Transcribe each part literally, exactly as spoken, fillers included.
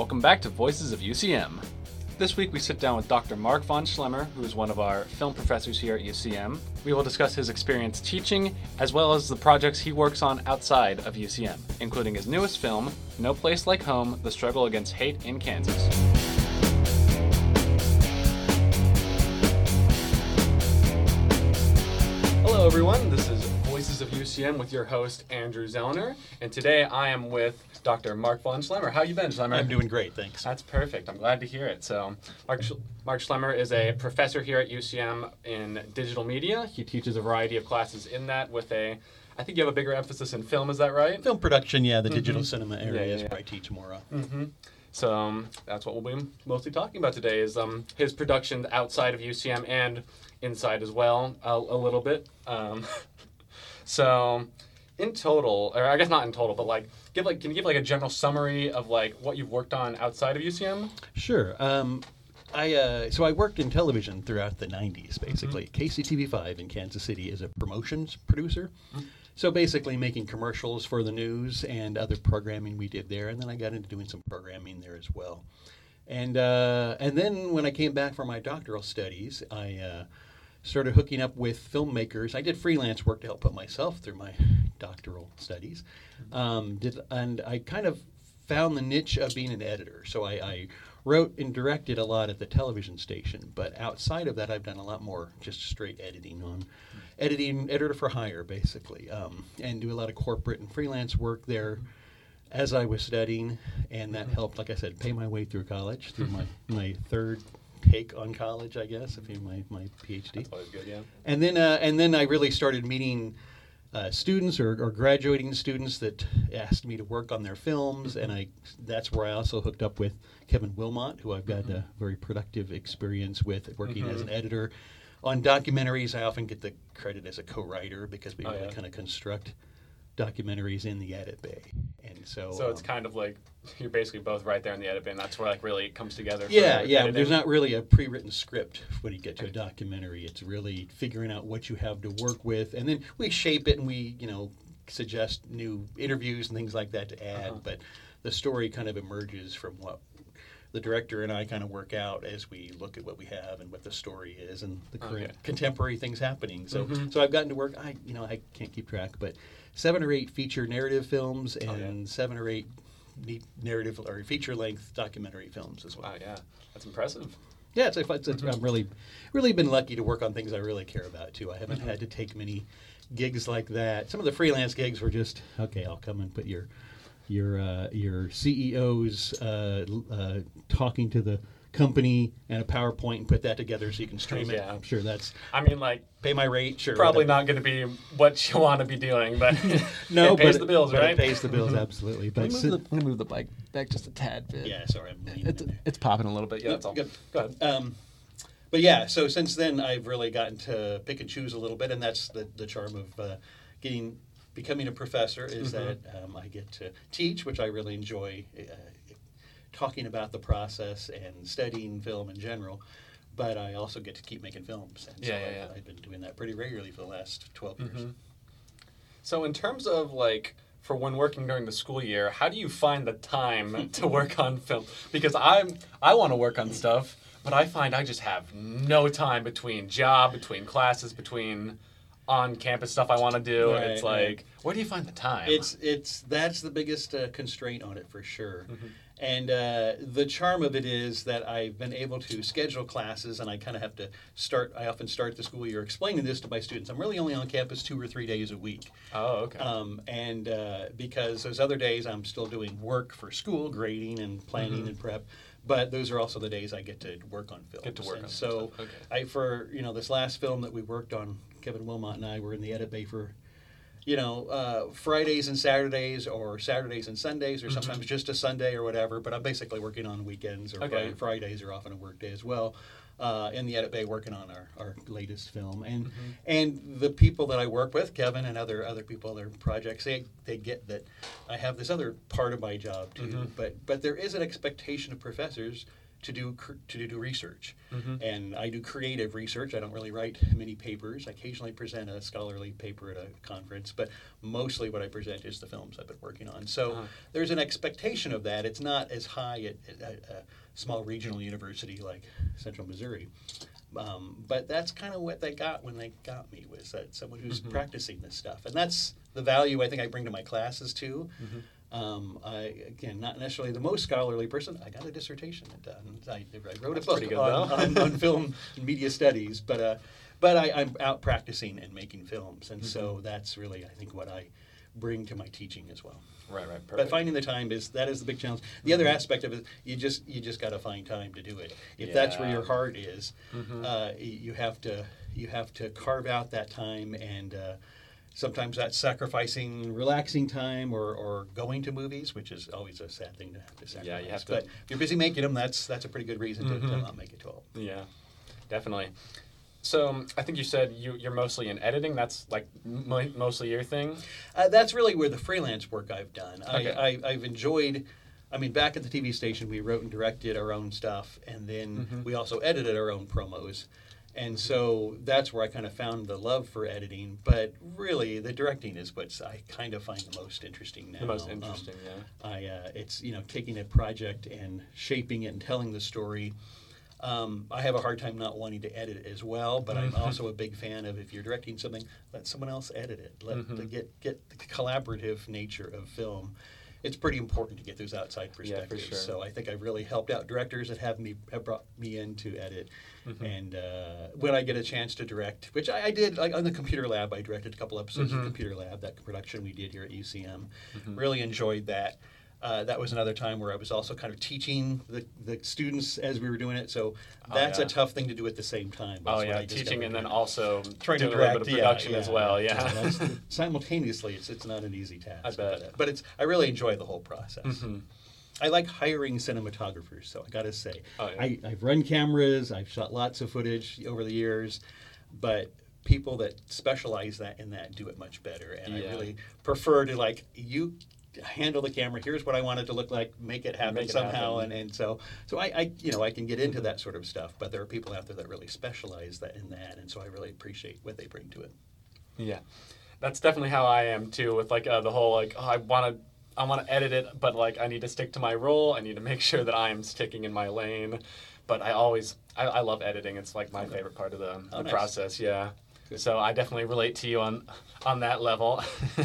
Welcome back to Voices of U C M. This week we sit down with Doctor Mark von Schlemmer, who is one of our film professors here at U C M. We will discuss his experience teaching, as well as the projects he works on outside of U C M, including his newest film, No Place Like Home: The Struggle Against Hate in Kansas. Hello everyone, this is Voices of U C M with your host, Andrew Zellner, and today I am with Doctor Mark von Schlemmer. How you been, Schlemmer? I'm doing great, thanks. That's perfect. I'm glad to hear it. So, Mark, Sch- Mark Schlemmer is a professor here at U C M in digital media. He teaches a variety of classes in that with a, I think you have a bigger emphasis in film, is that right? Film production, yeah, the Mm-hmm. digital cinema area Yeah, yeah, is yeah. where I teach more of. Mm-hmm. So um, that's what we'll be mostly talking about today is um, his production outside of U C M and inside as well, a, a little bit. Um, so in total, or I guess not in total, but like, give like, can you give like a general summary of like what you've worked on outside of U C M? Sure. Um, I uh, so I worked in television throughout the nineties, basically. Mm-hmm. K C T V five in Kansas City is a promotions producer. Mm-hmm. So basically making commercials for the news and other programming we did there, and then I got into doing some programming there as well. And uh, and then when I came back for my doctoral studies, I uh, started hooking up with filmmakers. I did freelance work to help put myself through my doctoral studies. Um, did, and I kind of found the niche of being an editor. So I, I wrote and directed a lot at the television station, but outside of that, I've done a lot more just straight editing on editing, editor for hire, basically, um, and do a lot of corporate and freelance work there as I was studying, and that helped, like I said, pay my way through college, through my, my third take on college, I guess, if you my my PhD. That's always good, yeah. And then uh, and then I really started meeting uh, students or, or graduating students that asked me to work on their films, and I that's where I also hooked up with Kevin Wilmot, who I've got mm-hmm. a very productive experience with working mm-hmm. as an editor. On documentaries, I often get the credit as a co-writer because we oh, really yeah. kind of construct documentaries in the edit bay. And so So it's um, kind of like you're basically both right there in the edit bay, and that's where like really it comes together. For Yeah, yeah. editing. There's not really a pre-written script when you get to a documentary. It's really figuring out what you have to work with, and then we shape it and we, you know, suggest new interviews and things like that to add. Uh-huh. But the story kind of emerges from what the director and I kind of work out as we look at what we have and what the story is and the current Okay. contemporary things happening. So, Mm-hmm. so I've gotten to work. I, you know, I can't keep track, but seven or eight feature narrative films and Oh, yeah. seven or eight neat narrative or feature-length documentary films as well. Wow, yeah, that's impressive. Yeah, it's, it's, it's, I'm really, really been lucky to work on things I really care about too. I haven't Mm-hmm. had to take many gigs like that. Some of the freelance gigs were just okay. I'll come and put your, your, uh, your C E O's uh, uh, talking to the company and a PowerPoint and put that together so you can stream it. Yeah. I'm sure that's I mean, like pay my rate. Sure, probably whatever. not going to be what you want to be doing, but No, it pays but the bills, but right? It pays the bills absolutely. But I'm si- going to move the bike back just a tad bit. yeah, sorry, I'm leaning It's, in there. it's popping a little bit. Yeah, that's all. Good. Go ahead. Um, but yeah, so since then I've really gotten to pick and choose a little bit, and that's the, the charm of uh, getting becoming a professor is Mm-hmm. that um, I get to teach, which I really enjoy, uh, talking about the process and studying film in general. But I also get to keep making films, and so Yeah, yeah, I've, yeah. I've been doing that pretty regularly for the last twelve years. Mhm. So in terms of like for when working during the school year, how do you find the time to work on film? Because I'm I want to work on stuff, but I find I just have no time between job, between classes, between on-campus stuff I want to do. Right, it's right. like, where do you find the time? It's it's that's the biggest uh, constraint on it for sure. Mm-hmm. And uh, the charm of it is that I've been able to schedule classes, and I kind of have to start. I often start the school year explaining this to my students. I'm really only on campus two or three days a week, oh, okay. um, and uh, because those other days I'm still doing work for school, grading and planning Mhm. and prep. But those are also the days I get to work on films. Get to work And on so stuff. Okay. I for you know this last film that we worked on, Kevin Wilmot and I were in the edit bay for, you know, uh, Fridays and Saturdays, or Saturdays and Sundays, or sometimes just a Sunday or whatever. But I'm basically working on weekends, or Okay. Fri- Fridays are often a work day as well. Uh, in the edit bay, working on our, our latest film, and Mm-hmm. and the people that I work with, Kevin and other other people, other projects, they they get that I have this other part of my job too. Mhm. But but there is an expectation of professors to do cr- to do research. Mm-hmm. And I do creative research. I don't really write many papers. I occasionally present a scholarly paper at a conference, but mostly what I present is the films I've been working on. So Uh-huh. there's an expectation of that. It's not as high at, at, at a small regional university like Central Missouri. Um, but that's kind of what they got when they got me, was that someone who's Mhm. practicing this stuff. And that's the value I think I bring to my classes too. Mhm. Um, I, again, not necessarily the most scholarly person. I got a dissertation done. I, I wrote That's a book pretty good, on, though. on, on film and media studies, but uh, but I, I'm out practicing and making films, and so Mhm. that's really, I think, what I bring to my teaching as well. Right, right, perfect. But finding the time is that is the big challenge. The other aspect of it, you just you just got to find time to do it. If that's where Yeah. your heart is, Mhm. uh, y- you have to you have to carve out that time, and uh, sometimes that's sacrificing relaxing time or, or going to movies, which is always a sad thing to have to sacrifice. Yeah, you have to- But if you're busy making them, that's that's a pretty good reason to, to Mhm. not make it to all. Yeah, definitely. So um, I think you said you, you're mostly in editing. That's like m- mostly your thing. Uh, that's really where the freelance work I've done. Okay. I, I, I've enjoyed, I mean, back at the T V station, we wrote and directed our own stuff, and then Mhm. we also edited our own promos. And so that's where I kind of found the love for editing. But really, the directing is what I kind of find the most interesting now. The most Um, interesting, yeah. I, uh, it's, you know, taking a project and shaping it and telling the story. Um, I have a hard time not wanting to edit it as well, but I'm Mhm. also a big fan of, if you're directing something, let someone else edit it. Let Mhm. the, get get the collaborative nature of film. It's pretty important to get those outside Yeah, for perspectives. sure. So I think I've really helped out directors that have me have brought me in to edit. Mhm. And uh, when I get a chance to direct, which I, I did, like on the Computer Lab, I directed a couple episodes Mhm. of Computer Lab, that production we did here at U C M. Mhm. Really enjoyed that. Uh, that was another time where I was also kind of teaching the, the students as we were doing it. So Oh, that's yeah. a tough thing to do at the same time. Oh That's what yeah, I teaching discovered and then doing. also trying to doing direct a little bit of yeah, production yeah, as well. Yeah. that's the- simultaneously, it's it's not an easy task. I bet. But, uh, but it's I really enjoy the whole process. Mhm. I like hiring cinematographers, so I got to say, Oh, yeah. I, I've run cameras, I've shot lots of footage over the years, but people that specialize that in that do it much better, and I Yeah. really prefer to like you handle the camera. Here's what I want it to look like. Make it happen Make it somehow, happen. and and so so I, I you know I can get into that sort of stuff, but there are people out there that really specialize that in that, and so I really appreciate what they bring to it. Yeah, that's definitely how I am too. With like uh, the whole like oh, I want to I want to edit it, but like I need to stick to my role. I need to make sure that I am sticking in my lane. But I always I, I love editing. It's like my favorite part of the, Oh, the nice. process. Yeah. Good. So I definitely relate to you on on that level.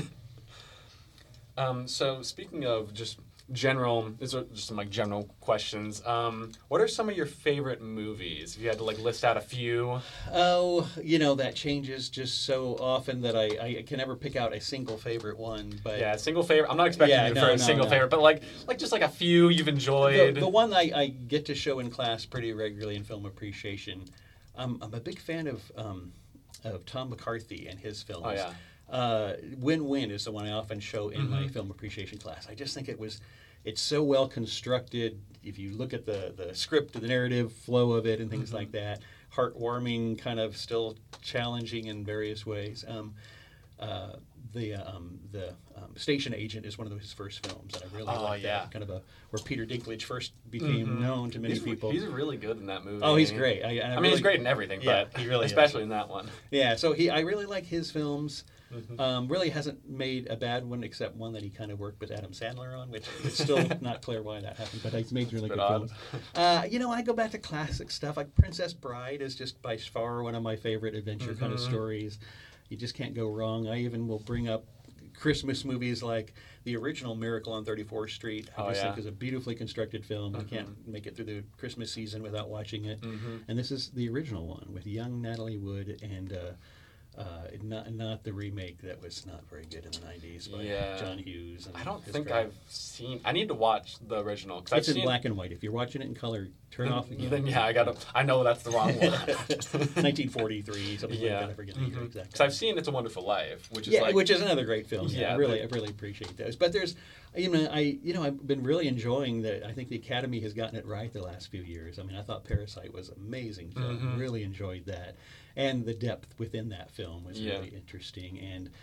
um, so speaking of just general, these are just some like general questions. Um, what are some of your favorite movies? If you had to like list out a few. Oh, you know, that changes just so often that I, I can never pick out a single favorite one. But Yeah, single favorite. I'm not expecting Yeah, you no, for a no, single no. favorite, but like like just like a few you've the, enjoyed. the one I, I get to show in class pretty regularly in film appreciation, um, I'm a big fan of um, of Tom McCarthy and his films. Oh, yeah. Uh, Win-Win is the one I often show in my Mhm. film appreciation class. I just think it was, it's so well constructed. If you look at the, the script, the narrative flow of it and things Mhm. like that, heartwarming, kind of still challenging in various ways. Um, uh, the um, the um, Station Agent is one of his first films, and I really Oh, like yeah. that kind of a where Peter Dinklage first became Mhm. known to many he's, people. He's really good in that movie. Oh, he's great. I, I, I mean, really- he's great in everything, Yeah, but he really is. especially in that one. Yeah, so he I really like his films. Mhm. Um, really hasn't made a bad one except one that he kind of worked with Adam Sandler on, which it's still not clear why that happened, but he's made really bit good odd. films. Uh, you know, I go back to classic stuff like Princess Bride is just by far one of my favorite adventure kind of Mhm. stories. You just can't go wrong. I even will bring up Christmas movies like the original Miracle on thirty-fourth Street. I Oh, just yeah. think is a beautifully constructed film. I Mhm. can't make it through the Christmas season without watching it. Mhm. And this is the original one with young Natalie Wood and uh, uh, not not the remake that was not very good in the nineties by Yeah. John Hughes. And I don't his think crowd. I've seen. I need to watch the original because I've It's in seen. black and white. If you're watching it in color, turn then, off. you know. Then yeah, I gotta. I know that's the wrong one. nineteen forty-three, something like Yeah. that. I forget the year Because exactly. I've seen It's a Wonderful Life, which is Yeah, like. which is another great film. Yeah, Yeah, I really, the- I really appreciate those. But there's, you know, I, you know, I've been really enjoying that. I think the Academy has gotten it right the last few years. I mean, I thought Parasite was an amazing film. Mhm. Really enjoyed that, and the depth within that film was Yeah. really interesting. And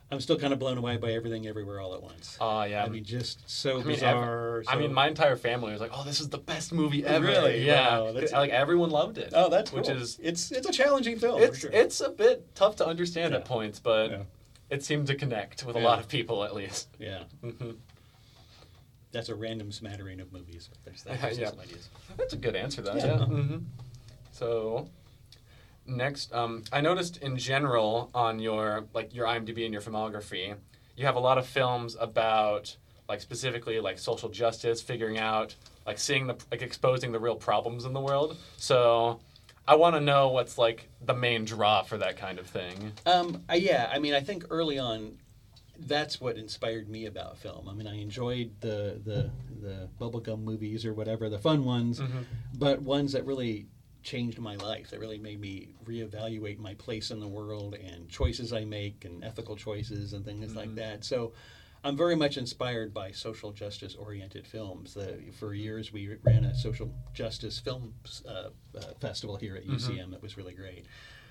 I'm still kind of blown away by Everything Everywhere All at Once. Oh, yeah. I mean, just so I mean, bizarre. ev- so... I mean, my entire family was like, "Oh, this is the best movie ever!" Really? Yeah, Wow, that's- like everyone loved it. Oh, that's cool. which is it's it's a challenging film. it's for sure. it's a bit tough to understand Yeah. at points, but Yeah. it seemed to connect with a Yeah. lot of people at least. Yeah. hmm That's a random smattering of movies. There's, there's Yeah. some ideas. That's a good answer, though. Yeah. Yeah. hmm So, next, um, I noticed in general on your like your IMDb and your filmography, you have a lot of films about like specifically like social justice, figuring out like seeing the like exposing the real problems in the world. So, I want to know what's like the main draw for that kind of thing. Um, I, yeah, I mean, I think early on, that's what inspired me about film. I mean, I enjoyed the the the bubblegum movies or whatever, the fun ones, Mhm. but ones that really changed my life, that really made me reevaluate my place in the world and choices I make and ethical choices and things like Mhm. that. So I'm very much inspired by social justice oriented films. The, for years, we ran a social justice film uh, uh, festival here at U C M that was really great.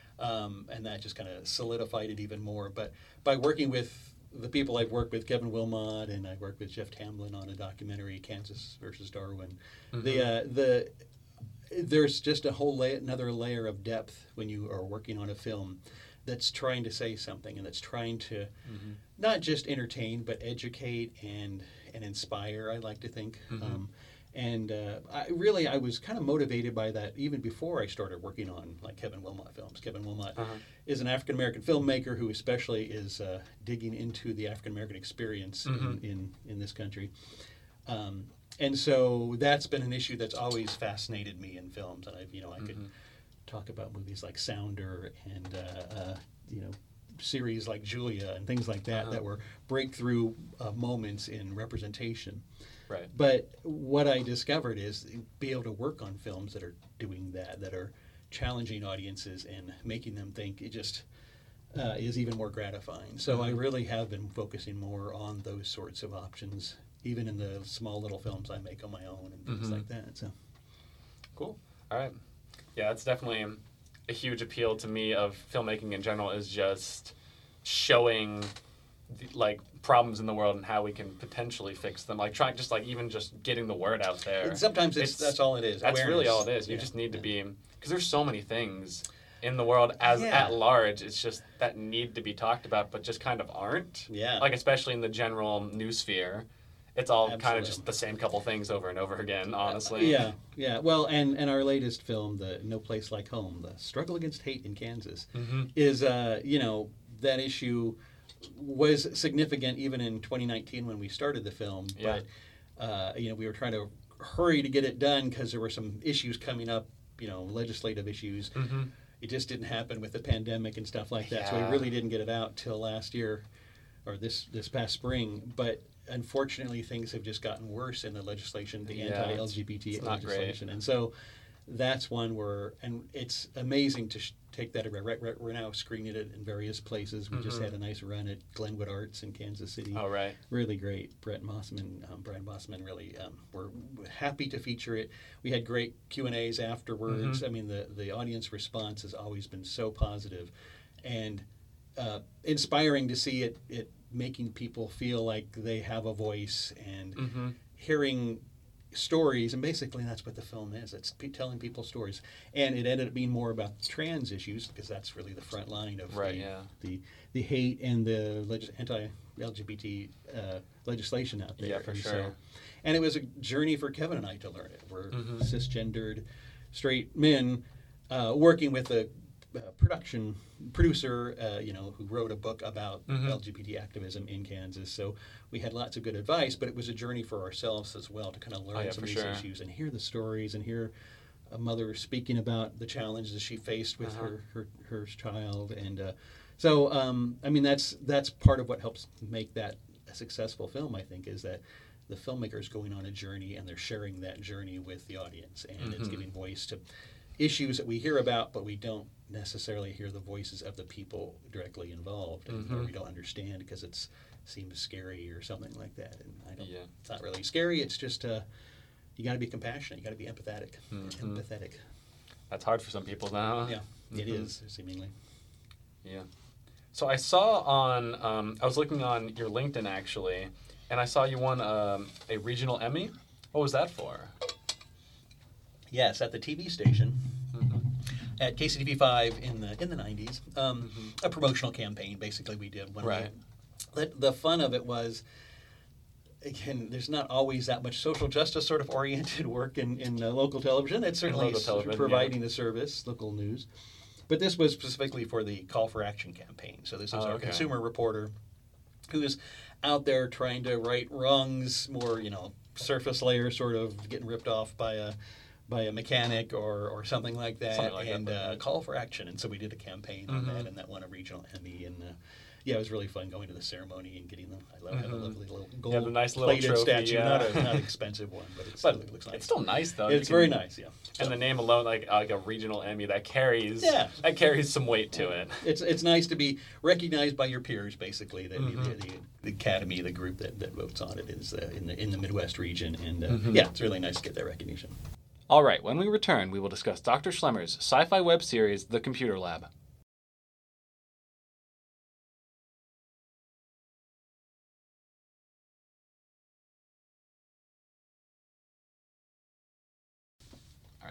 Um, and that just kind of solidified it even more. But by working with the people I've worked with, Kevin Wilmot, and I worked with Jeff Tamblyn on a documentary, Kansas versus Darwin, the uh, the there's just a whole la- another layer of depth when you are working on a film that's trying to say something and that's trying to Mhm. not just entertain but educate and and inspire. I like to think. Mhm. Um, and uh, I really, I was kind of motivated by that even before I started working on like Kevin Wilmot films. Kevin Wilmot Uh-huh. is an African American filmmaker who especially is uh, digging into the African American experience Mhm. in, in in this country. Um, and so that's been an issue that's always fascinated me in films. And I've, you know, I could Mhm. talk about movies like Sounder and uh, uh, you know, series like Julia and things like that Uh-huh. that were breakthrough uh, moments in representation. Right. But what I discovered is be able to work on films that are doing that, that are challenging audiences and making them think. It just uh, is even more gratifying. So I Mhm. really have been focusing more on those sorts of options, even in the small little films I make on my own and things Mhm. like that. So Cool. All right. Yeah, that's definitely a huge appeal to me of filmmaking in general is just showing the, like problems in the world and how we can potentially fix them. Like trying just like even just getting the word out there. And sometimes it's, It's- that's all it is. That's really awareness. all it is. You Yeah, just need to yeah. be because there's so many things in the world as Yeah. at large. It's just that need to be talked about, but just kind of aren't. Yeah. Like especially in the general news sphere, it's all kind of Absolutely. just the same couple things over and over again. Honestly. Yeah, yeah. Well, and, and our latest film, the No Place Like Home, the struggle against hate in Kansas, Mm-hmm. is uh, you know, that issue was significant even in twenty nineteen when we started the film. Yeah. But uh, you know, we were trying to hurry to get it done because there were some issues coming up, you know, legislative issues. Mm-hmm. It just didn't happen with the pandemic and stuff like that. So Yeah. we really didn't get it out till last year or this this past spring. But unfortunately, things have just gotten worse in the legislation, the Yeah, anti-L G B T it's not great. legislation. And so that's one where, and it's amazing to sh- take that. We're, right- we're now screening it in various places. We just Mhm. had a nice run at Glenwood Arts in Kansas City. All right. Really great. Brett Mossman, um, Brian Mossman, really um, were happy to feature it. We had great Q and A's afterwards. Mhm. I mean, the, the audience response has always been so positive and uh, inspiring to see it, it making people feel like they have a voice and Mm-hmm. hearing stories. And basically, that's what the film is. It's pe- telling people stories. And it ended up being more about trans issues because that's really the front line of Right, the, yeah. the the hate and the leg- anti-L G B T uh, legislation out there. Yeah, for And sure. and it was a journey for Kevin and I to learn it. We're Mhm. cisgendered, straight men uh, working with a uh, production producer, uh, you know, who wrote a book about Mhm. L G B T activism in Kansas. So we had lots of good advice, but it was a journey for ourselves as well to kind of learn Oh, yeah, some for of these sure. issues and hear the stories and hear a mother speaking about the challenges she faced with Uh-huh. her, her her child. And uh, so, um, I mean, that's that's part of what helps make that a successful film, I think, is that the filmmaker is going on a journey and they're sharing that journey with the audience, and it's Mhm. giving voice to issues that we hear about, but we don't necessarily hear the voices of the people directly involved, and, or Mhm. we don't understand because it's seems scary or something like that. And I don't. Yeah. It's not really scary. It's just uh, you got to be compassionate. You got to be empathetic. Mhm. Empathetic. That's hard for some people now. Yeah, it Mhm. is seemingly. Yeah. So I saw on, um, I was looking on your LinkedIn actually, and I saw you won um, a regional Emmy. What was that for? Yes, at the T V station. Mm-hmm. At K C T V five in the in the nineties, um, mm-hmm. a promotional campaign basically we did. When right. We, the, the fun of it was, again, there's not always that much social justice sort of oriented work in, in uh, local television. It's certainly providing yeah. the service, local news. But this was specifically for the Call for Action campaign. So this is oh, our okay. consumer reporter who is out there trying to right wrongs, more, you know, surface layer sort of getting ripped off by a by a mechanic or, or something like that, something like and that, uh, call for action. And so we did a campaign mm-hmm. on that, and that won a regional Emmy. And uh, yeah, it was really fun going to the ceremony and getting them. I love mm-hmm. have a lovely little gold yeah, the nice little plated trophy, statue. Yeah. Not a not an expensive one, but, it's, but it looks nice. It's still nice though. It's can, very nice, yeah. And so. the name alone, like like a regional Emmy, that carries yeah. that carries some weight to it. It's it's nice to be recognized by your peers, basically. The, mm-hmm. the, the, the academy, the group that, that votes on it, is uh, in the in the Midwest region, and uh, mm-hmm. yeah, it's really nice to get that recognition. All right, when we return, we will discuss Doctor Schlemmer's sci-fi web series, The Computer Lab. All right.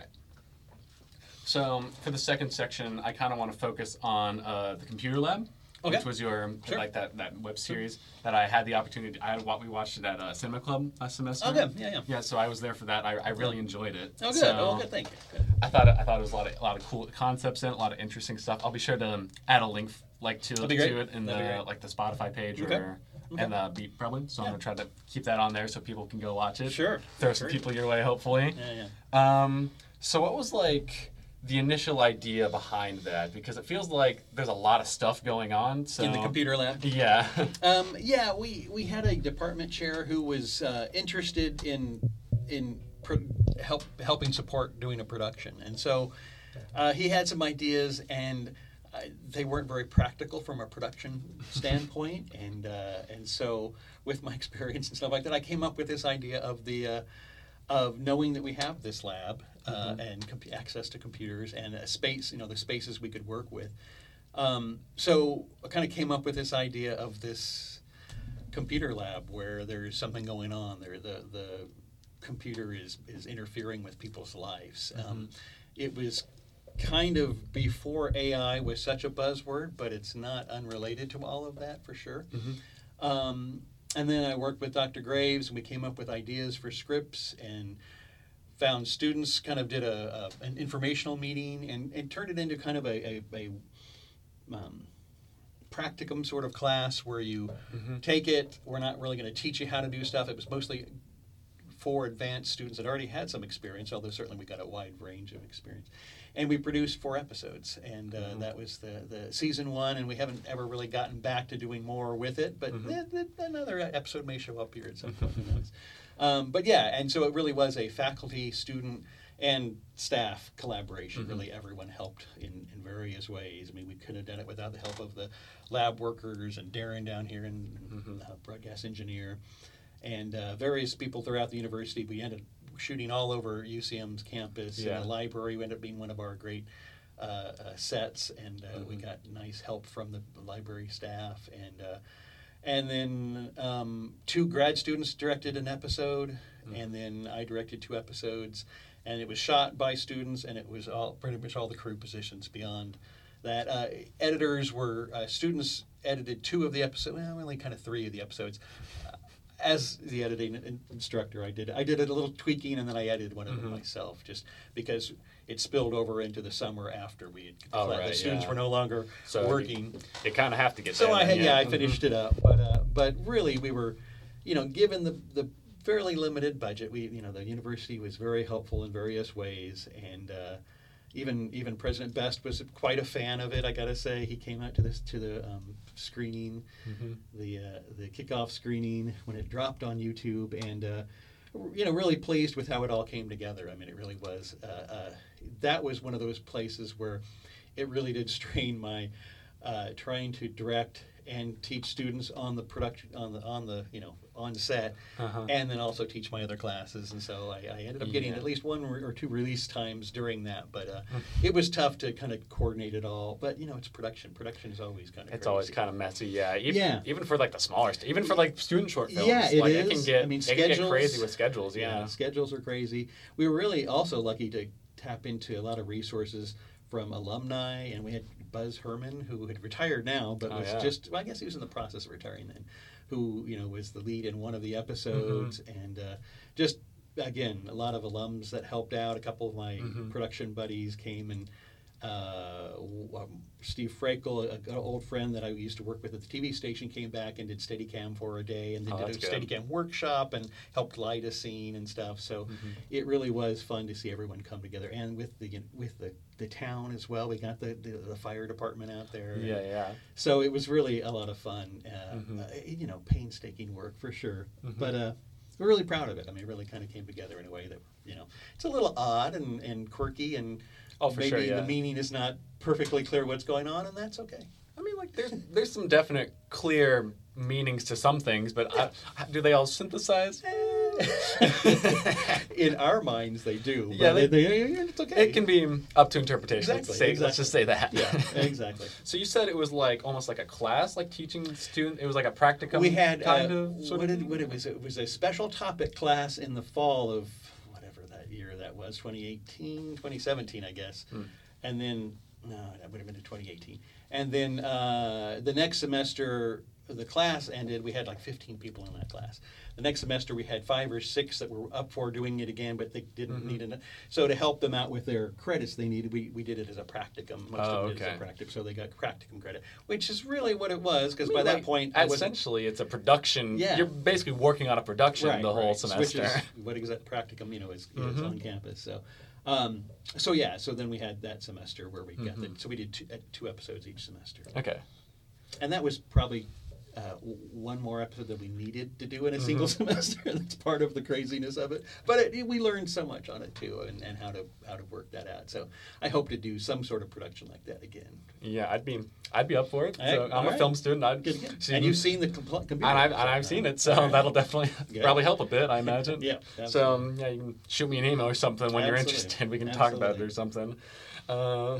So for the second section, I kind of want to focus on uh, The Computer Lab. Okay. Which was your sure. like that, that web series sure. that I had the opportunity. I had what we watched it at uh, Cinema Club last semester. Oh, good. Yeah, yeah. Yeah, so I was there for that. I, I really enjoyed it. Oh, good. So oh, good. Thank you. Good. I thought I thought it was a lot of a lot of cool concepts in it, a lot of interesting stuff. I'll be sure to um, add a link like to, to it in the like the Spotify page okay. or okay. and the Beat probably. So yeah. I'm gonna try to keep that on there so people can go watch it. Sure. Throw some people your way, hopefully. Yeah, yeah. Um. So what was like the initial idea behind that? Because it feels like there's a lot of stuff going on. So. In the computer lab? Yeah. um, yeah, we, we had a department chair who was uh, interested in in pro- help helping support doing a production. And so uh, he had some ideas, and uh, they weren't very practical from a production standpoint. And uh, and so with my experience and stuff like that, I came up with this idea of the uh, of knowing that we have this lab uh, mm-hmm. and comp- access to computers and a space, you know, the spaces we could work with. Um, so I kind of came up with this idea of this computer lab where there's something going on there. The the computer is, is interfering with people's lives. Mm-hmm. Um, it was kind of before A I was such a buzzword, but it's not unrelated to all of that for sure. Mm-hmm. Um, And then I worked with Doctor Graves, and we came up with ideas for scripts and found students, kind of did a, a an informational meeting and, and turned it into kind of a, a, a um, practicum sort of class where you mm-hmm. take it. We're not really going to teach you how to do stuff. It was mostly for advanced students that already had some experience, although certainly we got a wide range of experience. And we produced four episodes, and uh, mm-hmm. that was the, the season one, and we haven't ever really gotten back to doing more with it, but mm-hmm. th- th- another episode may show up here at some point. Who knows? Um, but yeah, and so it really was a faculty, student, and staff collaboration. Mm-hmm. Really, everyone helped in, in various ways. I mean, we couldn't have done it without the help of the lab workers and Darren down here and mm-hmm. uh, broadcast engineer, and uh, various people throughout the university. We ended shooting all over U C M's campus. Yeah. And the library ended up being one of our great uh, uh, sets, and uh, mm-hmm. we got nice help from the library staff. And uh, and then um, two grad students directed an episode, mm-hmm. and then I directed two episodes. And it was shot by students, and it was all pretty much all the crew positions beyond that. Uh, editors were, uh, students edited two of the episodes, well, only kind of three of the episodes. As the editing in- instructor, I did I did a little tweaking, and then I edited one of them mm-hmm. myself, just because it spilled over into the summer after we had oh, right, the students yeah. were no longer so working. You, you kind of have to get so that. I had, in, yeah, yeah, I finished mm-hmm. it up, but uh, but really we were, you know, given the the fairly limited budget, we you know the university was very helpful in various ways, and uh, even even President Best was quite a fan of it. I got to say, he came out to this to the um, screening, mm-hmm. the uh, the kickoff screening when it dropped on YouTube, and uh, you know really pleased with how it all came together. I mean, it really was. Uh, uh, that was one of those places where it really did strain my uh, trying to direct and teach students on the production on the on the you know on set, Uh-huh. and then also teach my other classes. And so I, I ended up getting Yeah. at least one or two release times during that. But uh, it was tough to kind of coordinate it all. But you know, it's production. Production is always kind of It's crazy. always kind of messy, yeah. Even, Yeah. even for like the smaller, st- even for like student short films. Yeah, it like, It can is. get, I mean, it can get schedules- crazy with schedules, yeah. Schedules are crazy. We were really also lucky to tap into a lot of resources from alumni, and we had Buzz Herman, who had retired now, but Oh, was yeah. just, well, I guess he was in the process of retiring then, who, you know, was the lead in one of the episodes, Mm-hmm. and uh, just, again, a lot of alums that helped out. A couple of my Mhm. production buddies came, and uh, w- um, Steve Frakel, a- an old friend that I used to work with at the T V station, came back and did Steadicam for a day, and then Oh, did a that's good. Steadicam workshop and helped light a scene and stuff. So Mm-hmm. it really was fun to see everyone come together, and with the with the, the town as well. We got the, the, the fire department out there. Yeah, yeah. So it was really a lot of fun. Uh, Mhm. uh, you know, painstaking work for sure, Mhm. but uh, we're really proud of it. I mean, it really kind of came together in a way that, you know, it's a little odd and, and quirky, and Oh, for maybe sure, yeah. the meaning is not perfectly clear what's going on, and that's okay. I mean, like, there's there's some definite clear meanings to some things, but I, do they all synthesize? In our minds, they do. Yeah, but they- they, they, it's okay. It can be up to interpretation. Exactly, Let's, say, exactly. let's just say that. Yeah, exactly. So you said it was like almost like a class, like teaching students. It was like a practicum. We had kind uh, of. Sort what, of did, what it was. It was a special topic class in the fall of whatever that year that was, twenty eighteen, twenty seventeen, I guess. Hmm. And then no, that would have been in twenty eighteen. And then uh, the next semester, the class ended. We had like fifteen people in that class. The next semester, we had five or six that were up for doing it again, but they didn't Mhm. need enough. So to help them out with their credits they needed, we, we did it as a practicum. Most Oh, of it as okay. a practicum, so they got practicum credit, which is really what it was, because I mean, by that like, point, I wasn't- essentially, it's a production. Yeah. You're basically working on a production right, the whole right. semester. Which is what exact practicum, you know, is, is Mhm. on campus. So, um, so yeah. So then we had that semester where we got the. Mhm. So we did two, uh, two episodes each semester, Okay. and that was probably uh, w- one more episode that we needed to do in a single Mhm. semester. That's part of the craziness of it. But it, we learned so much on it too, and, and how to how to work that out. So I hope to do some sort of production like that again. Yeah, I'd be I'd be up for it. All right, So I'm all a right. film student. I'd Good, good. see- And you've seen the compl- computer. and I've, and episode, I've seen huh? it, so All right. that'll definitely Good. probably help a bit, I imagine. Yeah, So absolutely. um, yeah, you can shoot me an email or something when you're Absolutely. interested. We can talk about it Absolutely. or something. Uh,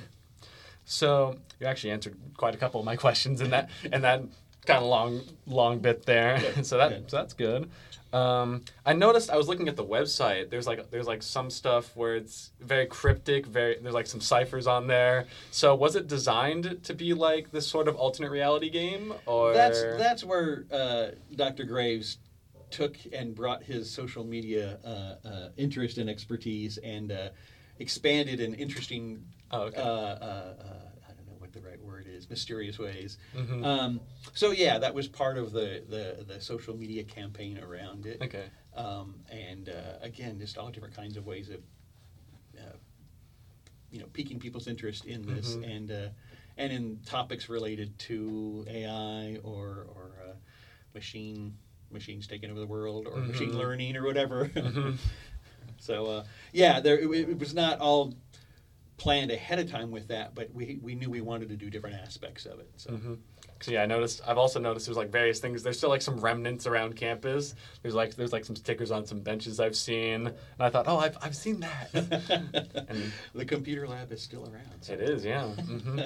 so you actually answered quite a couple of my questions in that in that kind of long long bit there. Good, so that good. so that's good. Um, I noticed I was looking at the website. There's like there's like some stuff where it's very cryptic. Very there's like some ciphers on there. So was it designed to be like this sort of alternate reality game, or That's that's where uh, Doctor Graves took and brought his social media uh, uh, interest and expertise and uh, expanded in interesting, Oh, okay. uh, uh, uh, I don't know what the right word is, mysterious ways. Mhm. Um, so yeah, that was part of the, the, the social media campaign around it. Okay. Um, and uh, again, just all different kinds of ways of, uh, you know, piquing people's interest in this, Mhm. and uh, and in topics related to A I or or uh, machine machines taking over the world, or machine Mhm. learning or whatever. Mhm. So uh, yeah, there it, it was not all planned ahead of time with that, but we we knew we wanted to do different aspects of it. So. Mm-hmm. So yeah, I noticed. I've also noticed there's like various things. There's still like some remnants around campus. There's like there's like some stickers on some benches I've seen, and I thought, oh, I've I've seen that. And the computer lab is still around. So. it is, yeah. hmm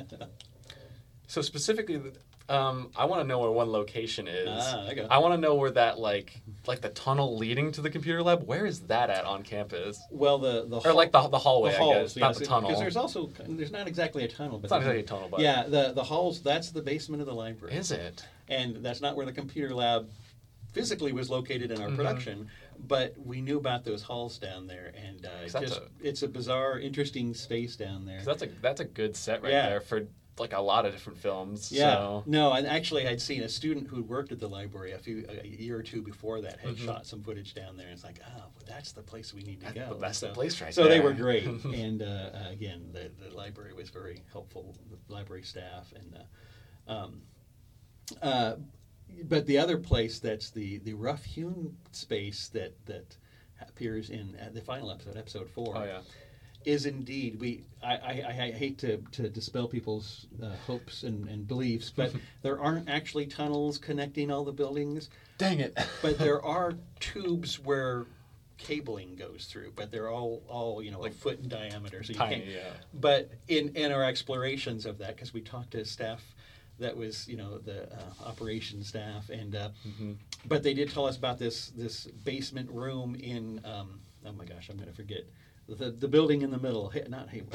So specifically, um, I want to know where one location is. Ah, there you go. I want to know where that like like the tunnel leading to the computer lab. Where is that at on campus? Well, the the Or like the the hallway, the I halls, guess, not the yes, tunnel. Because there's also there's not exactly a tunnel, but It's not there's- exactly a tunnel, but yeah, the the halls. That's the basement of the library. is it? And that's not where the computer lab physically was located in our Mhm. production, but we knew about those halls down there, and uh, 'Cause that's just a- it's a bizarre, interesting space down there. 'Cause that's a that's a good set right Yeah. there for like a lot of different films. Yeah, So. no, and actually, I'd seen a student who worked at the library a few a year or two before that had Mhm. shot some footage down there, and it's like, oh, well, that's the place we need to That- go. but that's the so, place right so there. they were great, and uh, uh, again, the the library was very helpful. The library staff and. Uh, um, uh, but the other place that's the, the rough hewn space that, that appears in uh, the final episode, episode four, Oh yeah. is indeed. We I, I, I hate to, to dispel people's uh, hopes and, and beliefs, but there aren't actually tunnels connecting all the buildings. Dang it! But there are tubes where cabling goes through, but they're all all you know like a foot in diameter. So you Tiny, can't, yeah. But in in our explorations of that, because we talked to staff that was you know the uh, operations staff, and uh, mm-hmm. but they did tell us about this this basement room in um, oh my gosh, I'm going to forget the the building in the middle. Hey, not hey,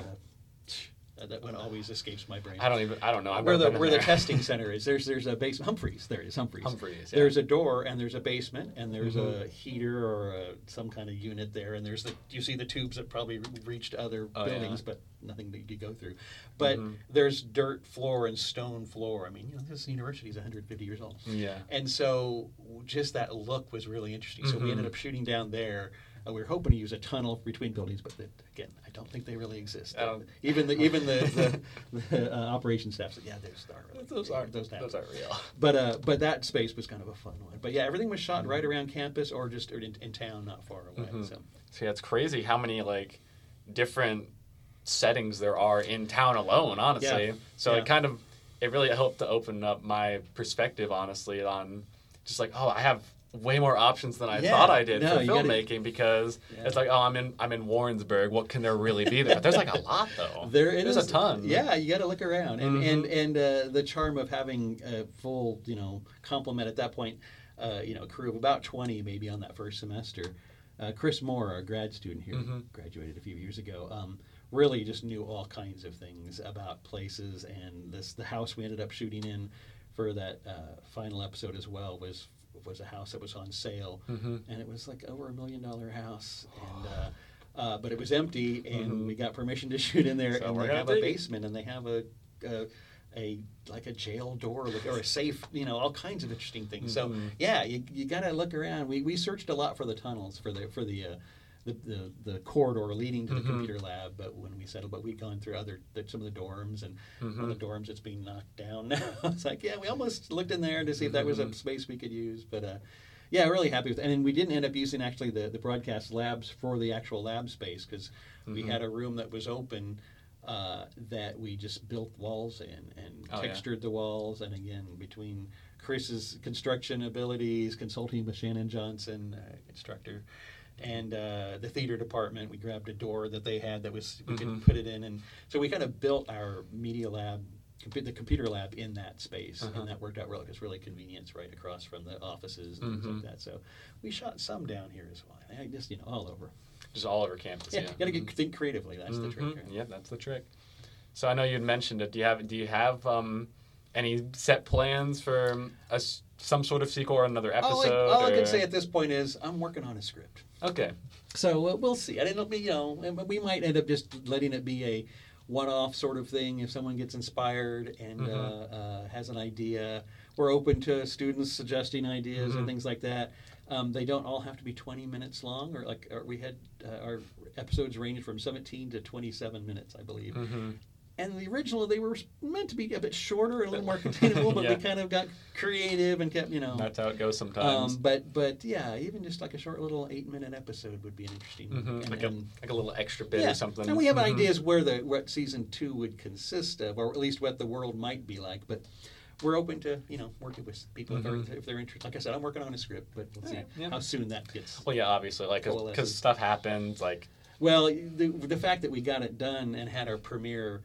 uh, that one always escapes my brain. I don't even I don't know. I've where the been where there. the testing center is. There's there's a basement. Humphreys. There it is. Humphreys. Humphreys. Yeah. There's a door and there's a basement and there's mm-hmm. a heater or a, some kind of unit there, and there's the you see the tubes that probably reached other oh, buildings, yeah. but nothing that you go through. But mm-hmm. there's dirt floor and stone floor. I mean, you know, this university is one hundred fifty years old. Yeah. And so just that look was really interesting. So mm-hmm. we ended up shooting down there. Uh, we were hoping to use a tunnel between buildings, but that, again, I don't think they really exist. I don't, even the even the, the, the uh, operations staff said, yeah, those aren't really, those aren't those, those aren't real. But uh, but that space was kind of a fun one. But yeah, everything was shot right around campus or just or in, in town, not far away. Mm-hmm. So. so yeah, it's crazy how many like different settings there are in town alone. Honestly, yeah. so yeah. it kind of it really helped to open up my perspective, honestly, on just like oh, I have way more options than I yeah. thought I did no, for filmmaking gotta, because yeah. it's like oh I'm in I'm in Warrensburg, what can there really be there? There's like a lot though. There There's is a ton. Yeah, you got to look around, and mm-hmm. and and uh, the charm of having a full you know complement at that point, uh, you know, crew of about twenty maybe on that first semester. Uh, Chris Moore, a grad student here, mm-hmm. graduated a few years ago. Um, really just knew all kinds of things about places, and this the house we ended up shooting in for that uh, final episode as well was. was a house that was on sale, mm-hmm. and it was like over a million dollar house, and uh, uh, but it was empty, and mm-hmm. we got permission to shoot in there, so and they have a it. basement, and they have a, a a like a jail door like, or a safe, you know, all kinds of interesting things. Mm-hmm. So yeah, you you got to look around. We we searched a lot for the tunnels for the for the. Uh, The, the the corridor leading to the mm-hmm. computer lab, but when we settled, but we'd gone through other the, some of the dorms, and mm-hmm. one of the dorms that's being knocked down now. It's like, yeah, we almost looked in there to see if that was a space we could use, but uh, yeah, really happy with it. And then we didn't end up using actually the, the broadcast labs for the actual lab space because mm-hmm. we had a room that was open uh, that we just built walls in and oh, textured yeah. the walls, and again between Chris's construction abilities, consulting with Shannon Johnson, uh, constructor. And uh, the theater department, we grabbed a door that they had that was we mm-hmm. could put it in, and so we kind of built our media lab, compu- the computer lab, in that space, uh-huh. and that worked out well because really convenience right across from the offices and mm-hmm. things like that. So we shot some down here as well. I just you know all over, just all over campus. Yeah, yeah. you got to mm-hmm. get think creatively. That's mm-hmm. the trick. Right? Yeah, that's the trick. So I know you'd mentioned it. Do you have do you have um, any set plans for a, some sort of sequel or another episode? All, I, all I or... can say at this point is I'm working on a script. Okay. So uh, we'll see. I didn't know, you know, we might end up just letting it be a one-off sort of thing if someone gets inspired and mm-hmm. uh, uh, has an idea. We're open to students suggesting ideas mm-hmm. and things like that. Um, they don't all have to be twenty minutes long, or like or we had uh, our episodes ranged from seventeen to twenty-seven minutes, I believe. Mm-hmm. And the original, they were meant to be a bit shorter and a little more containable, but yeah. we kind of got creative and kept, you know. That's how it goes sometimes. Um, but but yeah, even just like a short little eight-minute episode would be an interesting. Mm-hmm. And, like and, a like a little extra bit yeah. or something. And we have mm-hmm. ideas where the what season two would consist of, or at least what the world might be like. But we're open to you know working with people mm-hmm. if, they're, if they're interested. Like I said, I'm working on a script, but we'll see right, yeah. how soon that gets. Well, yeah, obviously, like because stuff happens, like. Well, the the fact that we got it done and had our premiere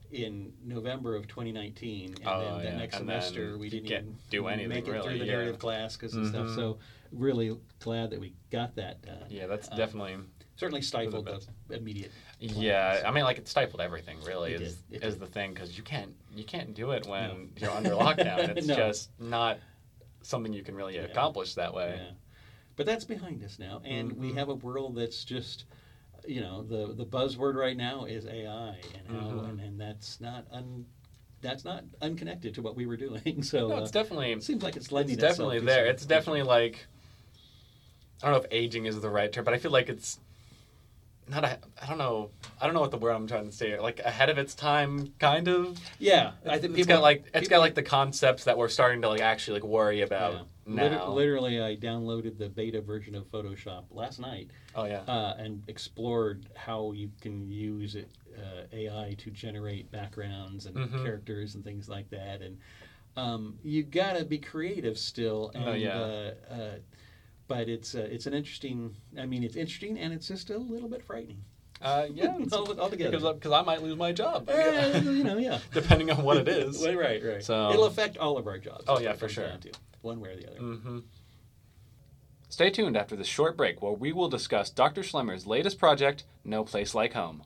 in November of twenty nineteen, and oh, then the yeah. next and semester we didn't even do anything make it really, through the yeah. narrative class because of mm-hmm. stuff. So really glad that we got that done. Yeah, that's um, definitely certainly stifled the, the immediate. Plans. Yeah, I mean, like it stifled everything. Really, it is did. It is did. the thing because you can't you can't do it when No. you're under lockdown. It's No. just not something you can really Yeah. accomplish that way. Yeah. But that's behind us now, and mm-hmm. we have a world that's just. You know, the the buzzword right now is A I, and how, mm-hmm. and, and that's not un, that's not unconnected to what we were doing. So no, it's uh, definitely it seems like it's lending it's definitely itself to there. some- It's definitely like I don't know if aging is the right term, but I feel like it's not a, I don't know I don't know what the word I'm trying to say, like ahead of its time, kind of. Yeah, It's, I think it's people got like it's people- got like the concepts that we're starting to like actually like worry about Yeah. now. Liter- literally, I downloaded the beta version of Photoshop last night Oh yeah. uh, and explored how you can use it, uh, A I to generate backgrounds and Mhm. characters and things like that. And um, you gotta be creative still. And, Oh, yeah. Uh, uh, but it's uh, it's an interesting. I mean, it's interesting and it's just a little bit frightening. Uh, yeah. All- altogether. Because because I might lose my job. Eh, you know, yeah. Depending on what it is. Well, right, right. So- it'll affect all of our jobs. Oh, that's yeah, what it for comes sure. down to, one way or the other. Mm-hmm. Stay tuned after this short break where we will discuss Doctor Schlemmer's latest project, No Place Like Home.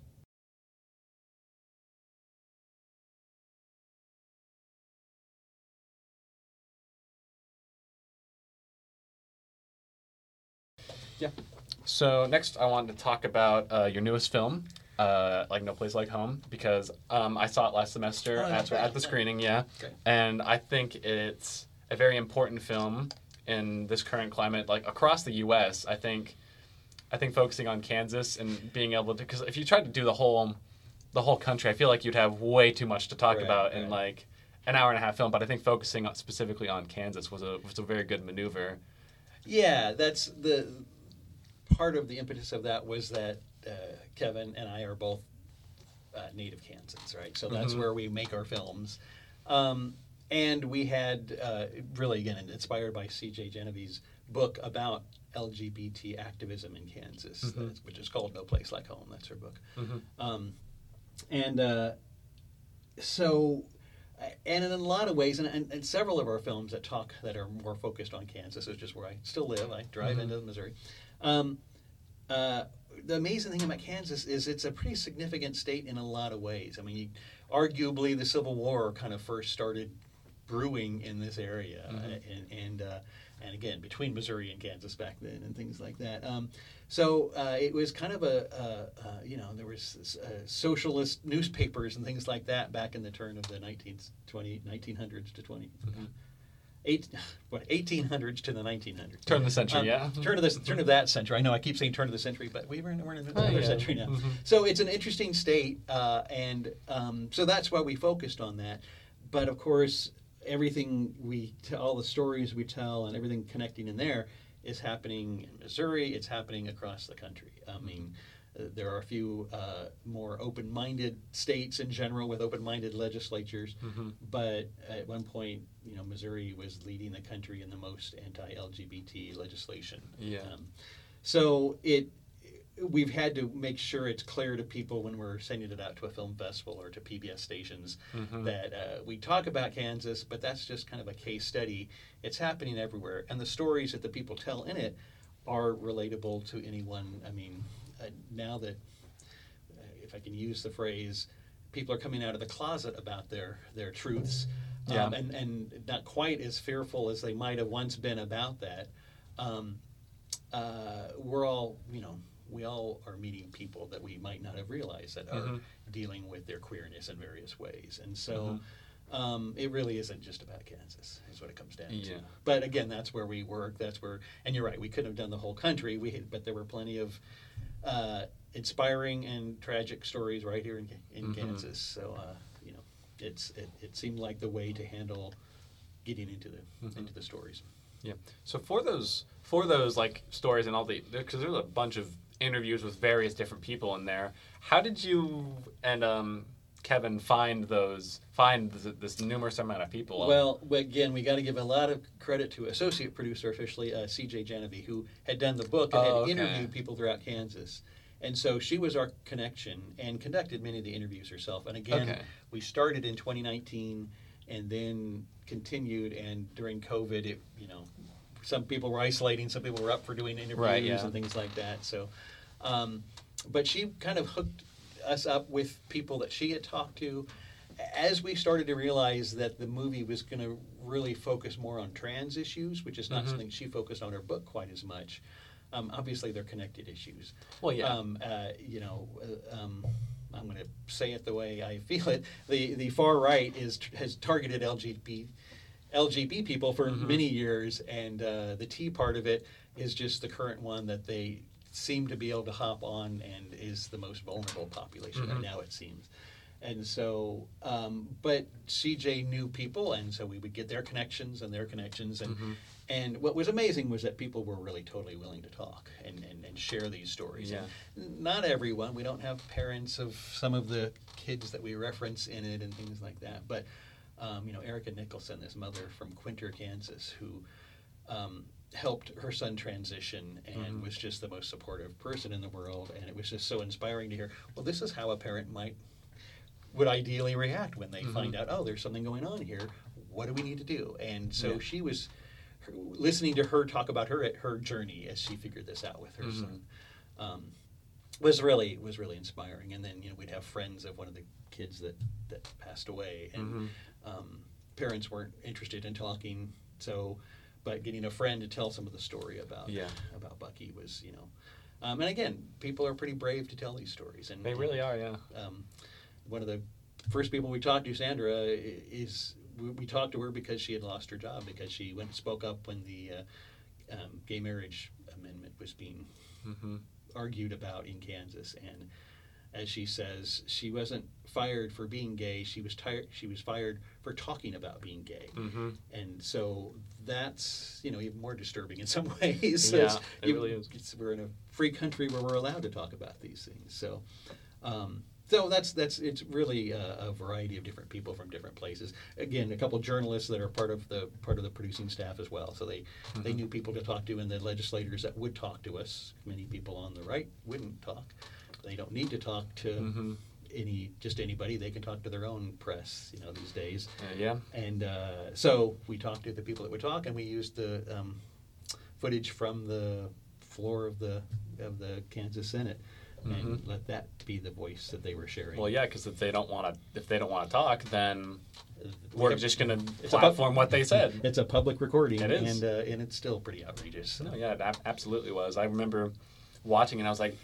Yeah. So next, I wanted to talk about uh, your newest film, uh, like No Place Like Home, because um, I saw it last semester Oh, at, okay. at the screening, yeah, Okay. and I think it's a very important film in this current climate, like across the U S. I think, I think focusing on Kansas and being able to, because if you tried to do the whole, the whole country, I feel like you'd have way too much to talk Right, about in right. like an hour and a half film. But I think focusing on, specifically on Kansas was a was a very good maneuver. Yeah, that's the part of the impetus of that was that uh, Kevin and I are both uh, native Kansans, right? So that's Mhm. where we make our films. Um, and we had, uh, really, again, inspired by C J Genevieve's book about L G B T activism in Kansas, Mhm. that's- which is called No Place Like Home. That's her book. Mhm. Um, and uh, so, and in a lot of ways, and, and, and several of our films that talk that are more focused on Kansas, which is where I still live. I drive Mhm. into Missouri. Um, uh, the amazing thing about Kansas is it's a pretty significant state in a lot of ways. I mean, you, arguably the Civil War kind of first started brewing in this area, Mhm. uh, and and uh, and again between Missouri and Kansas back then, and things like that. Um, so uh, it was kind of a, uh, uh, you know, there was uh, socialist newspapers and things like that back in the turn of the nineteenth, twenty, nineteen hundreds to twenty, Mhm. eight, what, eighteen hundreds to the nineteen hundreds. Turn of the century, Um, yeah. Turn of the turn of that century. I know I keep saying turn of the century, but we were in, we're in another Oh, yeah. century now. Mhm. So it's an interesting state, uh, and um, so that's why we focused on that. But of course, everything we tell, all the stories we tell, and everything connecting in there is happening in Missouri. It's happening across the country. I mean, uh, there are a few uh, more open-minded states in general with open-minded legislatures, Mhm. but at one point, you know, Missouri was leading the country in the most anti-L G B T legislation. Yeah. Um, so it, we've had to make sure it's clear to people when we're sending it out to a film festival or to P B S stations Mhm. that uh, we talk about Kansas, but that's just kind of a case study. It's happening everywhere, and the stories that the people tell in it are relatable to anyone. I mean, uh, now that, uh, if I can use the phrase, people are coming out of the closet about their their truths, um, Yeah. and and not quite as fearful as they might have once been about that. Um, uh, we're all, you know, we all are meeting people that we might not have realized that are Mhm. dealing with their queerness in various ways, and so. Um, it really isn't just about Kansas, is what it comes down Yeah. to. But again, that's where we work. That's where, and you're right. We couldn't have done the whole country. We, had, but there were plenty of uh, inspiring and tragic stories right here in, in Mhm. Kansas. So uh, you know, it's it, it seemed like the way to handle getting into the Mhm. into the stories. Yeah. So for those for those like stories and all the, because there's a bunch of interviews with various different people in there. How did you and um, Kevin find those find this, this numerous amount of people? Well, again, we got to give a lot of credit to associate producer officially uh, C J Genevieve, who had done the book and Oh, had okay. interviewed people throughout Kansas. And so she was our connection and conducted many of the interviews herself. And again, Okay. we started in twenty nineteen and then continued. And during COVID, it, you know, some people were isolating, some people were up for doing interviews Right, yeah. and things like that. So, um, but she kind of hooked us up with people that she had talked to. As we started to realize that the movie was going to really focus more on trans issues, which is not Mhm. something she focused on in her book quite as much. Um, obviously, they're connected issues. Well, yeah. Um, uh, you know, uh, um, I'm going to say it the way I feel it. The the far right is has targeted L G B L G B people for Mhm. many years, and uh, the T part of it is just the current one that they seemed to be able to hop on and is the most vulnerable population Mm-hmm. right now, it seems. And so, um, but C J knew people, and so we would get their connections and their connections. And Mm-hmm. and what was amazing was that people were really totally willing to talk and, and, and share these stories. Yeah. And not everyone. We don't have parents of some of the kids that we reference in it and things like that. But, um, you know, Erica Nicholson, this mother from Quinter, Kansas, who um, helped her son transition and Mm-hmm. was just the most supportive person in the world. And it was just so inspiring to hear, well, this is how a parent might would ideally react when they Mm-hmm. find out, oh, there's something going on here. What do we need to do? And so Yeah. she was her, listening to her talk about her her journey as she figured this out with her Mm-hmm. son. Um, was really was really inspiring. And then you know we'd have friends of one of the kids that that passed away, and Mm-hmm. um, parents weren't interested in talking. So, but getting a friend to tell some of the story about Yeah. about Bucky was you know, um, and again, people are pretty brave to tell these stories, and They really are, yeah. um, one of the first people we talked to, Sandra, i- is we, we talked to her because she had lost her job because she went and spoke up when the uh, um, gay marriage amendment was being Mm-hmm. argued about in Kansas. And as she says, she wasn't fired for being gay. She was tired. She was fired for talking about being gay. Mm-hmm. And so that's you know even more disturbing in some ways. Yeah, It's- it really is. It's, we're in a free country where we're allowed to talk about these things. So. Um, so that's that's it's really a, a variety of different people from different places. Again, a couple journalists that are part of the part of the producing staff as well. So they they Mm-hmm. knew people to talk to, and the legislators that would talk to us. Many people on the right wouldn't talk. They don't need to talk to Mm-hmm. any just anybody. They can talk to their own press. You know these days. Uh, yeah. And uh, so we talked to the people that would talk, and we used the um, footage from the floor of the of the Kansas Senate, and Mhm. let that be the voice that they were sharing. Well, yeah, because if they don't want to, if they don't want to talk, then We we're have- just going to It's a pub- platform what they said. It's a public recording, It is. and uh, and it's still pretty outrageous. So. No, yeah, it ab- absolutely was. I remember watching and I was like,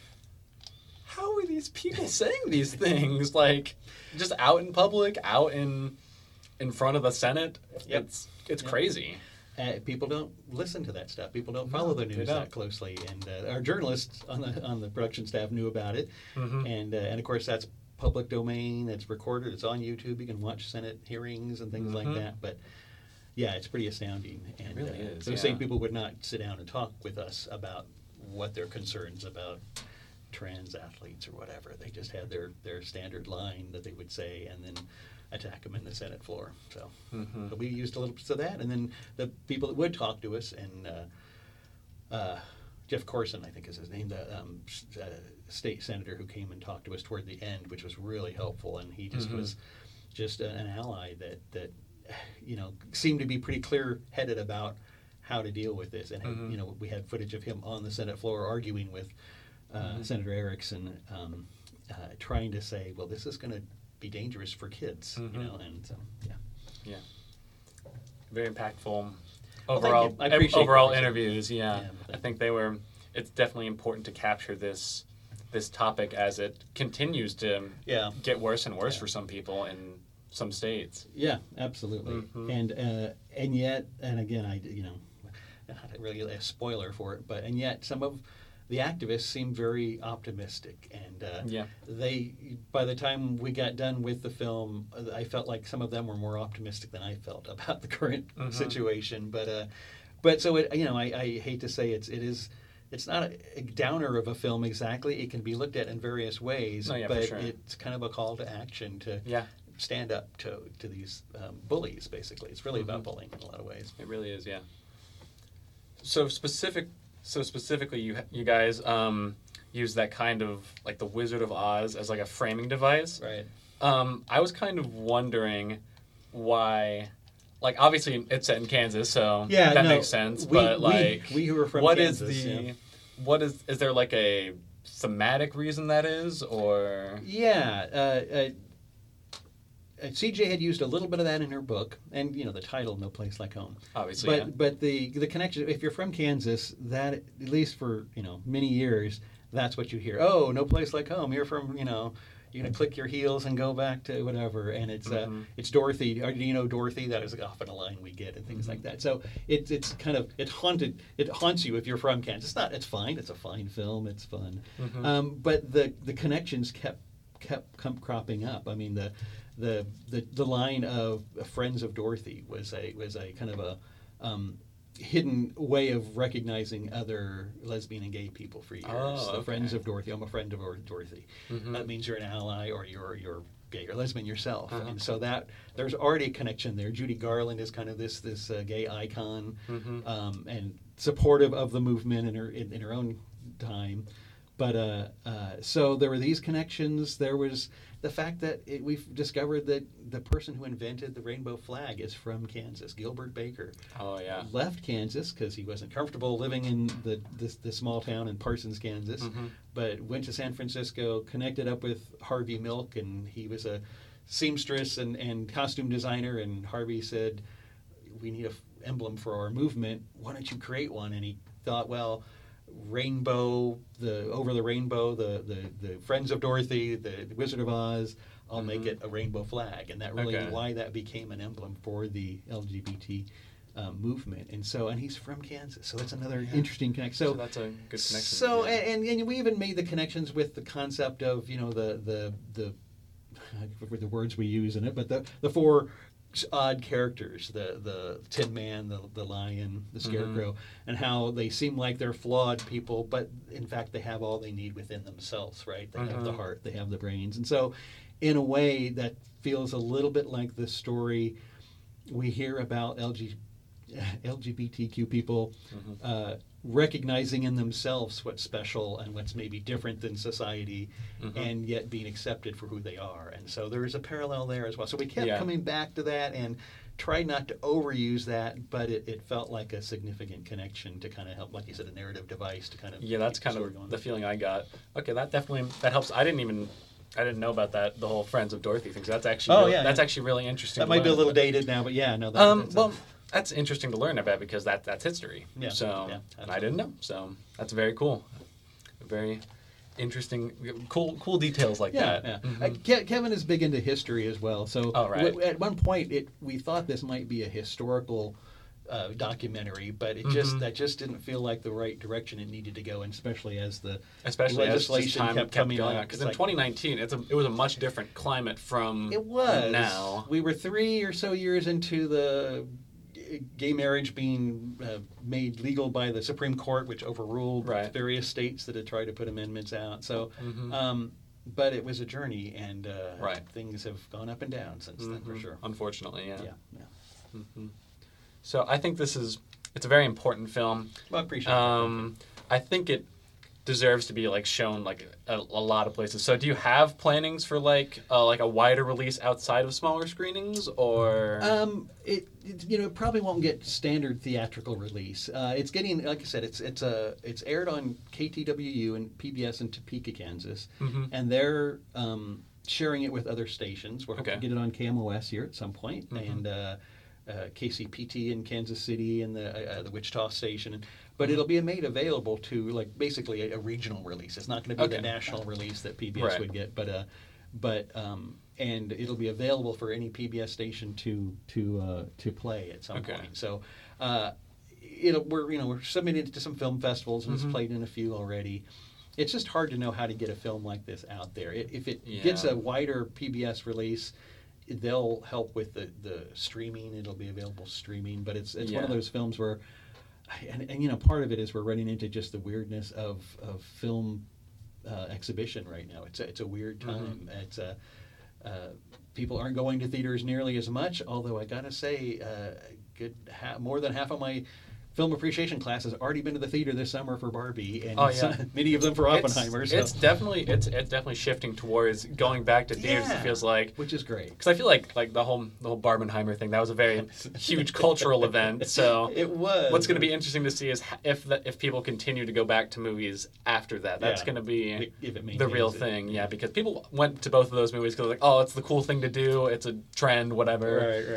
how are these people saying these things? Like, just out in public, out in in front of the Senate. Yep. It's it's Yep. crazy. Uh, people don't listen to that stuff. People don't follow the they news don't. that closely, and uh, our journalists on the on the production staff knew about it, Mhm. and uh, and of course that's public domain. It's recorded. It's on YouTube. You can watch Senate hearings and things like Mhm. that. But yeah, it's pretty astounding. And really uh, is, those yeah. same people would not sit down and talk with us about what their concerns about trans athletes or whatever. They just had their their standard line that they would say, and then attack them in the Senate floor. So. Mhm. But we used a little bit of that, and then the people that would talk to us, and uh, uh, Jeff Corson, I think is his name, the um, s- uh, state senator who came and talked to us toward the end, which was really helpful, and he just Mhm. was just a, an ally that that you know seemed to be pretty clear-headed about how to deal with this. And Mhm. you know, we had footage of him on the Senate floor arguing with uh, Mhm. Senator Erickson, um, uh, trying to say, well, this is going to be dangerous for kids, Mhm. you know, and so yeah. Yeah. Very impactful Well, thank overall you. I ev- appreciate overall what you said. interviews. Yeah. Yeah, well, I thank think they were. It's definitely important to capture this this topic as it continues to Yeah. get worse and worse Yeah. for some people in some states. Yeah, absolutely. Mhm. And uh, and yet, and again, I you know, not really a spoiler for it, but and yet some of the activists seem very optimistic, and uh, Yeah. they by the time we got done with the film, I felt like some of them were more optimistic than I felt about the current Mhm. situation. But uh, but so it, you know, I, I hate to say it's it is. It's not a, a downer of a film exactly. It can be looked at in various ways, No, yeah, for but sure. it's kind of a call to action to Yeah. stand up to to these um, bullies. Basically, it's really about Mhm. bullying in a lot of ways. It really is, yeah. So specific, so specifically, you you guys um, use that kind of like the Wizard of Oz as like a framing device. Right. Um, I was kind of wondering why, like obviously it's set in Kansas, so Yeah, that no, makes sense. we- but we- like, we who are from what is Kansas, the, yeah. what is is there like a thematic reason that is, or Yeah. Uh, uh, uh, C J had used a little bit of that in her book, and you know the title "No Place Like Home." obviously, But yeah. but the the connection. If you're from Kansas, that at least for you know many years, that's what you hear. Oh, no place like home. You're from you know, you're gonna click your heels and go back to whatever, and it's Mm-hmm. uh, it's Dorothy. Or do you know Dorothy? That is often a line we get and things Mm-hmm. like that. So it's it's kind of it haunted it haunts you if you're from Kansas. It's not. It's fine. It's a fine film. It's fun. Mm-hmm. Um, but the the connections kept kept come cropping up. I mean the the the, the line of Friends of Dorothy was a was a kind of a um, hidden way of recognizing other lesbian and gay people for years. Oh, The okay. Friends of Dorothy. I'm a friend of Dorothy. Mhm. That means you're an ally or you're you're gay or lesbian yourself. Uh-huh. And so that there's already a connection there. Judy Garland is kind of this this uh, gay icon Mhm. um, and supportive of the movement in her in, in her own time. But uh, uh, so there were these connections. There was the fact that it, we've discovered that the person who invented the rainbow flag is from Kansas, Gilbert Baker. Oh yeah. Left Kansas because he wasn't comfortable living in the this, this small town in Parsons, Kansas, Mhm. but went to San Francisco, connected up with Harvey Milk, and he was a seamstress and, and costume designer. And Harvey said, "We need a f- emblem for our movement. Why don't you create one?" And he thought, well, rainbow, the over the rainbow, the, the, the Friends of Dorothy, the, the Wizard of Oz, I'll make Mhm. it a rainbow flag. And that really Okay. why that became an emblem for the L G B T um, movement. And so, and he's from Kansas, so that's another Yeah. interesting connection. So, So, that's a good connection. so yeah. and, and we even made the connections with the concept of, you know, the the the I forget the words we use in it, but the the four odd characters, the the Tin Man, the the Lion, the Scarecrow, and how they seem like they're flawed people, but in fact they have all they need within themselves, right? They have the Mhm. heart, they have the brains, and so in a way that feels a little bit like the story we hear about L G, L G B T Q people Mhm. uh, recognizing in themselves what's special and what's maybe different than society, Mhm. and yet being accepted for who they are. And so there is a parallel there as well. So we kept Yeah. coming back to that and tried not to overuse that, but it, it felt like a significant connection to kind of help, like you said, a narrative device to kind of Yeah, that's keep kind the story of going. the feeling I got. Okay, that definitely that helps. I didn't even I didn't know about that the whole Friends of Dorothy thing. So that's actually Oh, really, yeah, that's yeah. actually really interesting. That to might be a learn little about. dated now, but yeah, no. That, Um, that's a- well, that's interesting to learn about because that that's history. Yeah, So yeah, and I didn't know. So that's very cool. Very interesting, cool, cool details like yeah, that. yeah. Mhm. Uh, Ke- Kevin is big into history as well. So Oh, right. w- at one point, it we thought this might be a historical uh, documentary, but it just Mhm. that just didn't feel like the right direction it needed to go in, especially as the Especially as just legislation time kept kept, coming going out. on. Because It's in like- twenty nineteen, it's a, it was a much different climate from It was. now. We were three or so years into the g- gay marriage being uh, made legal by the Supreme Court, which overruled Right. various states that had tried to put amendments out. So, Mhm. um, but it was a journey, and uh, Right. things have gone up and down since then, for Mhm. sure. Unfortunately, yeah. Yeah, yeah. hmm So I think this is it's a very important film. Well, I appreciate that. Um, I think it deserves to be like shown like a, a lot of places. So do you have plannings for like uh, like a wider release outside of smaller screenings or? Um, it, it you know it probably won't get standard theatrical release. Uh, it's getting like I said, it's it's a it's aired on K T W U and P B S in Topeka, Kansas, Mhm. and they're um, sharing it with other stations. We're hoping Okay. to get it on K M O S here at some point, Mhm. and uh, uh, K C P T in Kansas City and the uh, the Wichita station. But Mhm. it'll be made available to like basically a, a regional release. It's not going to be Okay. the national release that P B S Right. would get, but uh, but um, and it'll be available for any P B S station to to uh, to play at some Okay. point. So uh, it'll we're you know we're submitting it to some film festivals and Mhm. it's played in a few already. It's just hard to know how to get a film like this out there. It, if it gets Yeah. a wider P B S release, they'll help with the, the streaming. It'll be available streaming, but it's it's one of Yeah. those films where, and, and you know, part of it is we're running into just the weirdness of of film uh, exhibition right now. It's a, it's a weird time. It's a uh, people aren't going to theaters nearly as much. Although I gotta say, uh, good ha- more than half of my film appreciation class has already been to the theater this summer for Barbie, and Oh, yeah. some- many of them for Oppenheimer. It's, so- it's definitely it's it's definitely shifting towards going back to theaters. Yeah. It feels like which is great. because I feel like like the whole the whole Barbenheimer thing that was a very huge cultural event. So It was. what's going to be interesting to see is h- if the, if people continue to go back to movies after that. That's Yeah. going to be If- if it the real maintains it. thing. Yeah, because people went to both of those movies because like, oh, it's the cool thing to do. It's a trend, whatever. Right, right.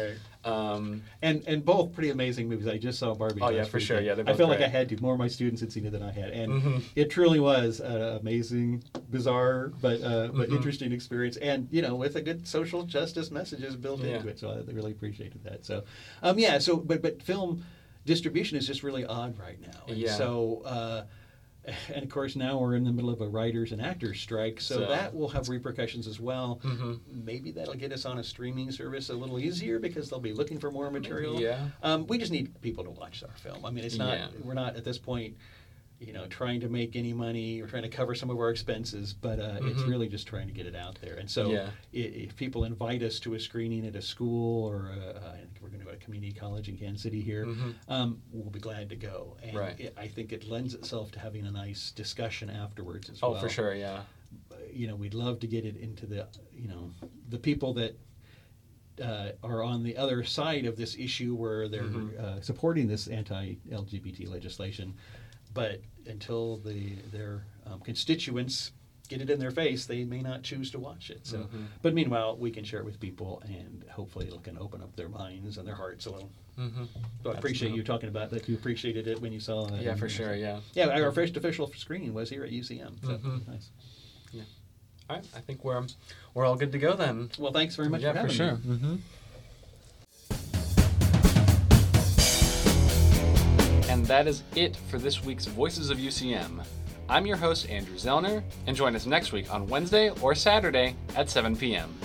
Um, And and both pretty amazing movies. I just saw Barbie. Oh, last yeah, for sure. weekend. Yeah, they're I both felt like great. I had to. More of my students had seen it than I had, and Mhm. it truly was an amazing, bizarre, but uh, but Mhm. interesting experience. And you know, with a good social justice messages built Yeah. into it, so I really appreciated that. So, um, yeah. So, but but film distribution is just really odd right now. And Yeah. So. Uh, And of course, now we're in the middle of a writers and actors strike, so, So- that will have repercussions as well. Mhm. Maybe that'll get us on a streaming service a little easier because they'll be looking for more material. yeah. Um, we just need people to watch our film. I mean, it's not. Yeah. We're not at this point, you know, trying to make any money. We're trying to cover some of our expenses, but uh, it's Mhm. really just trying to get it out there. And so, Yeah. i- if people invite us to a screening at a school or a, uh, I think we're going to go to a community college in Kansas City here, Mhm. um, we'll be glad to go. And Right. it, I think it lends itself to having a nice discussion afterwards as Oh, well. for sure, yeah. You know, we'd love to get it into the, you know, the people that uh, are on the other side of this issue where they're Mhm. uh, supporting this anti-L G B T legislation, but until the their um, constituents get it in their face, they may not choose to watch it. So, Mhm. but meanwhile, we can share it with people, and hopefully, it can open up their minds and their hearts a little. Mm-hmm. So I appreciate you talking about that. You appreciated it when you saw it. Yeah, for sure, yeah. Yeah, our first official screening was here at U C M. So Mhm. nice. All right, I think we're we're all good to go then. Well, thanks very much yeah, for having for sure. me. Mm-hmm. And that is it for this week's Voices of U C M. I'm your host, Andrew Zellner, and join us next week on Wednesday or Saturday at seven p.m.